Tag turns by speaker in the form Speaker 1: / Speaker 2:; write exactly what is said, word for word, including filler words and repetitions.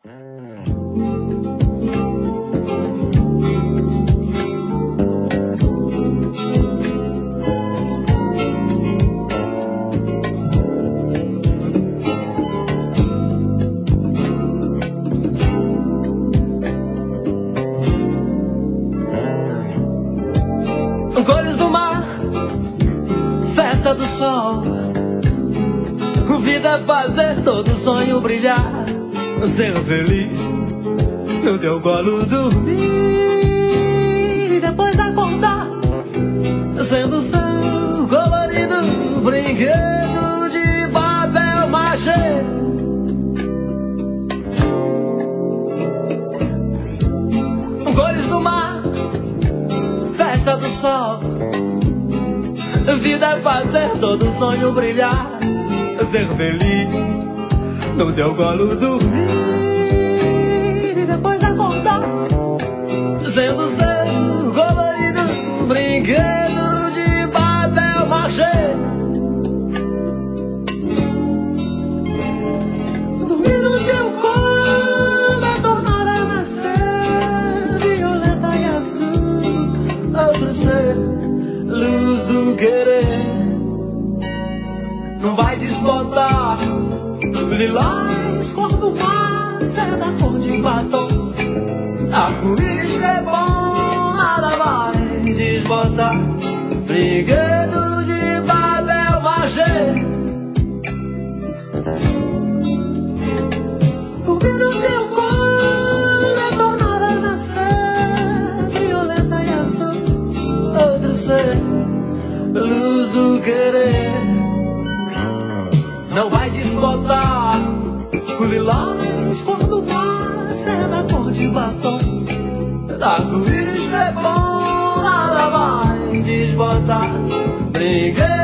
Speaker 1: Cores do mar, festa do sol, vida é fazer todo sonho brilhar, ser feliz, no teu colo dormir e depois acordar, sendo céu colorido, brinquedo de papel machê. Cores do mar, festa do sol, vida é fazer todo sonho brilhar, ser feliz, no teu colo dormir e depois acordar, sendo seu colorido, brinquedo de papel machê. Dormir no teu colo é tornar a nascer violeta e azul, outro ser, luz do querer. Não vai desbotar lilás, cor do mar, seda cor de batom, arco-íris que é bom, nada vai desbotar brinquedo de papel machê. Dormir no teu colo é tornar a nascer violeta e azul, outro ser, luz do querer. Não vai desbotar o lilás, cor do mar, seda cor de batom, arco-íris que é bom, nada vai desbotar brinquedo